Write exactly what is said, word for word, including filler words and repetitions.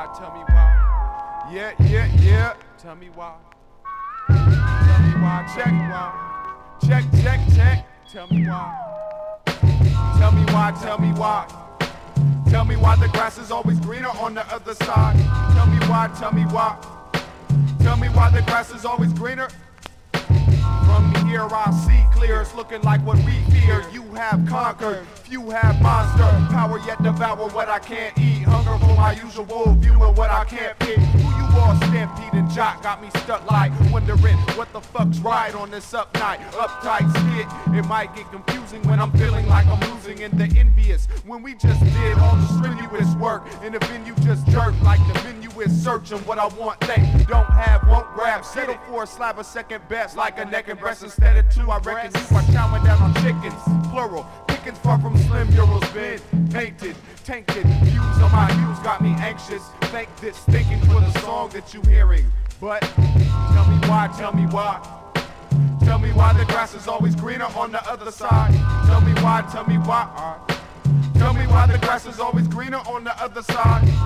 why, tell me why. Yeah, yeah, yeah. Tell me why. Tell me why, check why. Check, check, check. Tell me why. Tell me why, tell me why. Tell me why the grass is always greener on the other side. Tell me why, tell me why. Tell me why the grass is always greener. From here I see clear, it's looking like what we fear. You have conquered, few have monster power, yet devour what I can't eat. Hunger for my usual view of what I can't pick. Who you all, Stampede and Jock, got me stuck like wondering what the fuck's right on this up night. Uptight skit, it might get confusing when I'm feeling like I'm losing and the envious. When we just did all the strenuous work and the venue just jerked like the menu is searching what I want, they don't have, won't grab. Settle for a slab of second best like a neck and breast instead of two. I reckon you are chowing down on chickens, plural. Pickings far from slim, murals been painted, tainted. Views on my views got me anxious. Think this thinking for the song that you hearing. But tell me why, tell me why. Tell me why the grass is always greener on the other side. Tell me why, tell me why. Tell me why the grass is always greener on the other side.